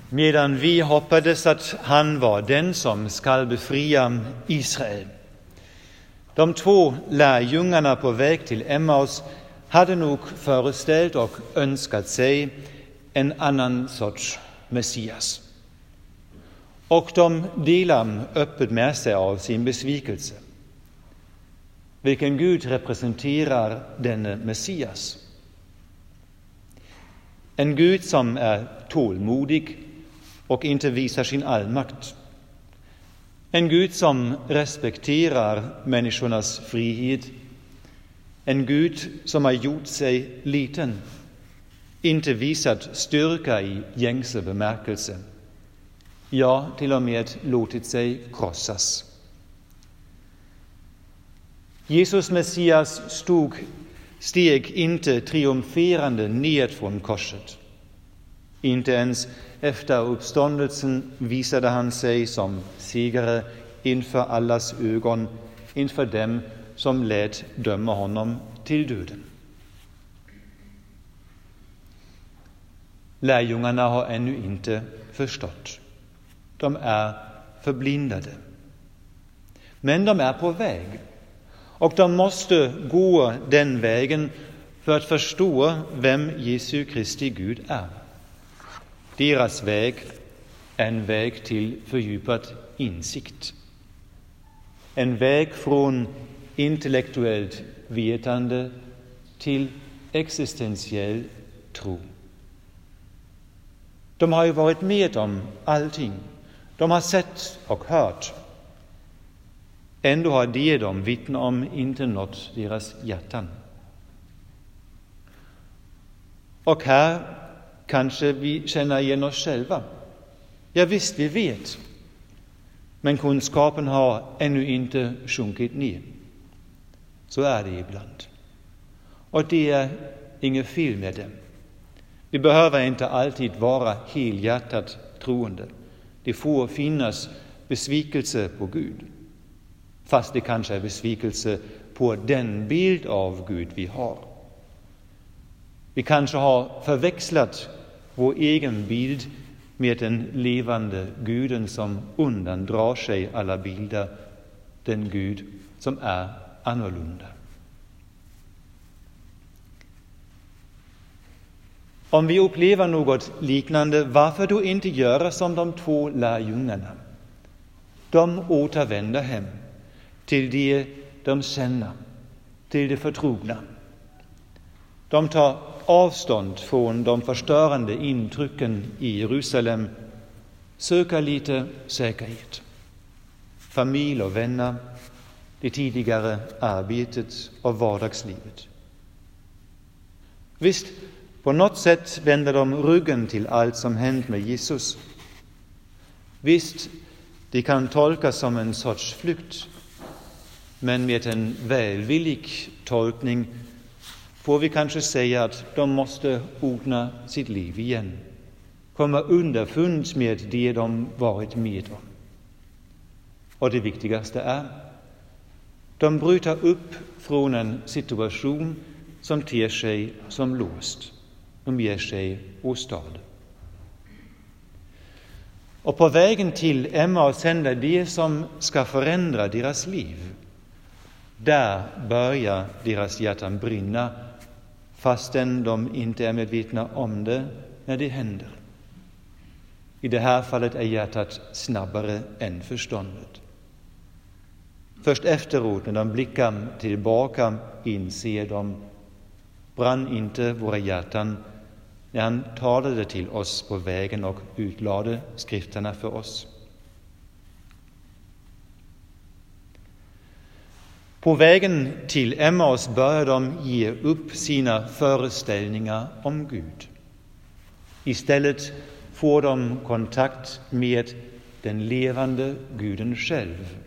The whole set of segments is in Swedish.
medan vi hoppades att han var den som skall befria Israel. De 2 lärjungarna på väg till Emmaus hade nog föreställt och önskat sig en annan sorts Messias. Och de delar öppet med sig av sin besvikelse. Vilken Gud representerar denne Messias? En Gud som är tålmodig och inte visar sin allmakt. En Gud som respekterar människornas frihet. En Gud som har gjort sig liten, inte visat styrka i gängse bemärkelse. Ja, till och med låtit sig krossas. Jesus Messias steg inte triumferande ned från korset. Inte ens efter uppståndelsen visade han sig som segrare inför allas ögon, inför dem som lät döma honom till döden. Lärjungarna har ännu inte förstått. De är förblindade. Men de är på väg. Och de måste gå den vägen för att förstå vem Jesu Kristi Gud är. Deras väg är en väg till fördjupad insikt. En väg från intellektuellt vetande till existentiell tro. De har ju varit med om allting. De har sett och hört. Ändå har det de vittnar om inte nått deras hjärtan. Och här kanske vi känner igen oss själva. Ja visst, vi vet. Men kunskapen har ännu inte sjunkit ner. Så är det ibland. Och det är inget fel med det. Vi behöver inte alltid vara helhjärtat troende. Det får finnas besvikelse på Gud. Fast det kanske är besvikelse på den bild av Gud vi har. Vi kanske har förväxlat vår egen bild med den levande Guden som undandrar sig alla bilder, den Gud som är annorlunda. Om vi upplever något liknande, varför då inte göra som de 2 lärjungarna? De återvänder hem till det de känner, till det förtrogna. De tar avstånd från de förstörande intrycken i Jerusalem, söker lite säkerhet. Familj och vänner, det tidigare arbetet och vardagslivet. Visst, på något sätt vänder de ryggen till allt som hänt med Jesus. Visst, det kan tolkas som en sorts flykt, men med en välvillig tolkning får vi kanske säga att de måste ordna sitt liv igen, komma underfund med det de varit med om. Och det viktigaste är, de bryter upp från en situation som ter sig som låst. De ger sig åstad. Och på vägen till Emmaus händer det som ska förändra deras liv. Där börjar deras hjärtan brinna, fastän de inte är medvetna om det när det händer. I det här fallet är hjärtat snabbare än förståndet. Först efteråt, när de blickar tillbaka, inser de, brann inte våra hjärtan när han talade till oss på vägen och utlade skrifterna för oss. På vägen till Emmaus börjar de ge upp sina föreställningar om Gud. Istället får de kontakt med den levande Guden själv.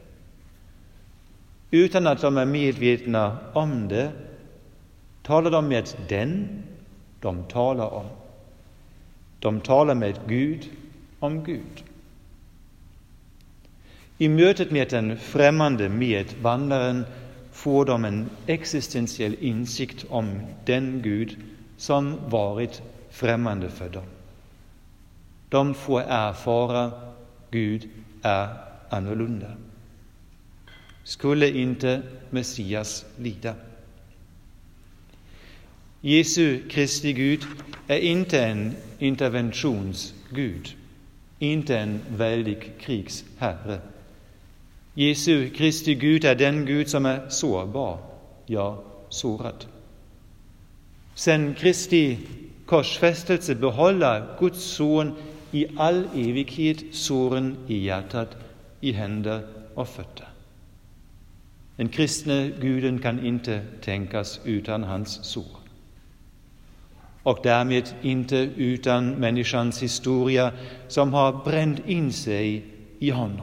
Utan att de är medvetna om det talar de med den de talar om. De talar med Gud om Gud. I mötet med den främmande medvandraren får de en existentiell insikt om den Gud som varit främmande för dem. De får erfara Gud är annorlunda. Skulle inte Messias lida? Jesu Kristi Gud är inte en interventionsgud, inte en väldig krigsherre. Jesu Kristi Gud är den Gud som är sårbar, ja, sårad. Sen Kristi korsfästelse behåller Guds son i all evighet såren i hjärtat, i händer och fötter. Den kristne guden kan inte tänkas utan hans sår. Och därmed inte utan människans historia som har bränt in sig i honom.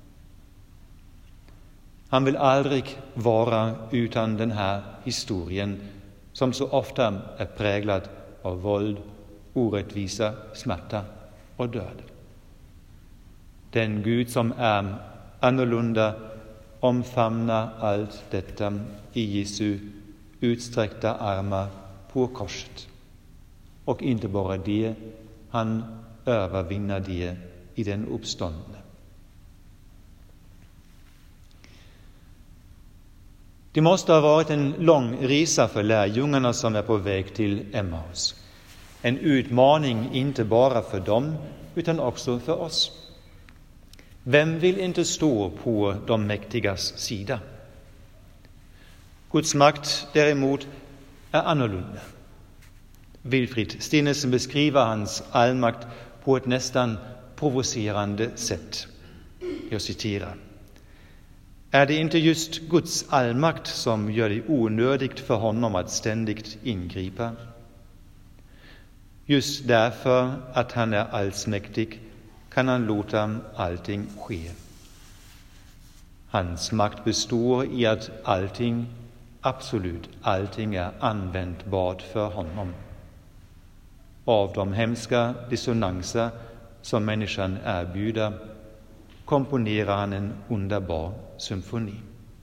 Han vill aldrig vara utan den här historien som så ofta är präglad av våld, orättvisa, smärta och död. Den Gud som är annorlunda omfamnar allt detta i Jesu utsträckta armar på korset. Och inte bara det, han övervinner det i den uppståndne. Det måste ha varit en lång resa för lärjungarna som är på väg till Emmaus. En utmaning inte bara för dem utan också för oss. Vem vill inte stå på de mäktigas sida? Guds makt däremot är annorlunda. Wilfrid Stinnesen beskriver hans allmakt på ett nästan provocerande sätt. Jag citerar: Är det inte just Guds allmakt som gör det onödigt för honom att ständigt ingripa? Just därför att han är allsmäktig kan han låta allting ske. Hans makt består i att allting, absolut allting, är användbart för honom. Av de hemska dissonanser som människan erbjuder komponerar han en underbar symfoni.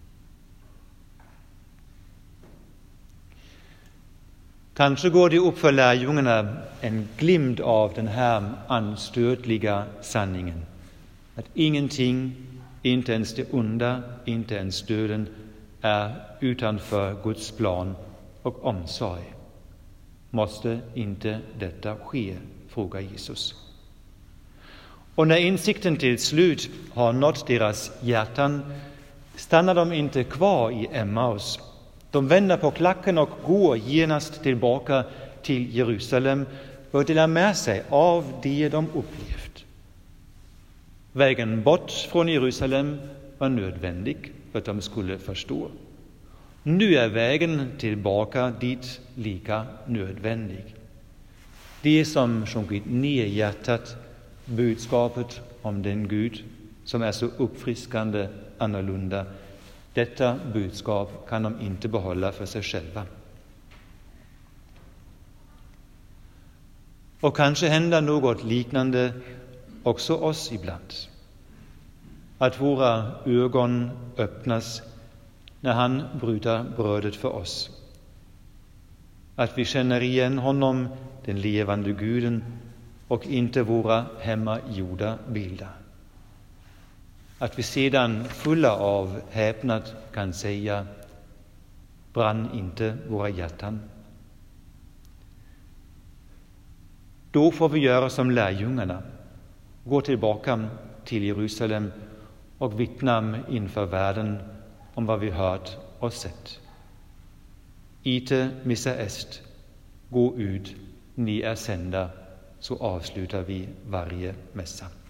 Kanske går det upp för lärjungarna en glimt av den här anstötliga sanningen. Att ingenting, inte ens det onda, inte ens döden, är utanför Guds plan och omsorg. Måste inte detta ske? Frågar Jesus. Och när insikten till slut har nått deras hjärtan stannar de inte kvar i Emmaus. De vänder på klacken och går genast tillbaka till Jerusalem och delar med sig av det de upplevt. Vägen bort från Jerusalem var nödvändig för att de skulle förstå. Nu är vägen tillbaka dit lika nödvändig. Det som sjunkit ner i hjärtat, budskapet om den Gud som är så uppfriskande annorlunda, detta budskap kan de inte behålla för sig själva. Och kanske händer något liknande också oss ibland. Att våra ögon öppnas när han bryter brödet för oss. Att vi känner igen honom, den levande Guden, och inte våra hemmagjorda bilder. Att vi sedan fulla av häpnad kan säga: brann inte våra hjärtan? Då får vi göra som lärjungarna, gå tillbaka till Jerusalem och vittna inför världen om vad vi hört och sett. Ite missa est, gå ut, ni är sända, så avslutar vi varje mässa.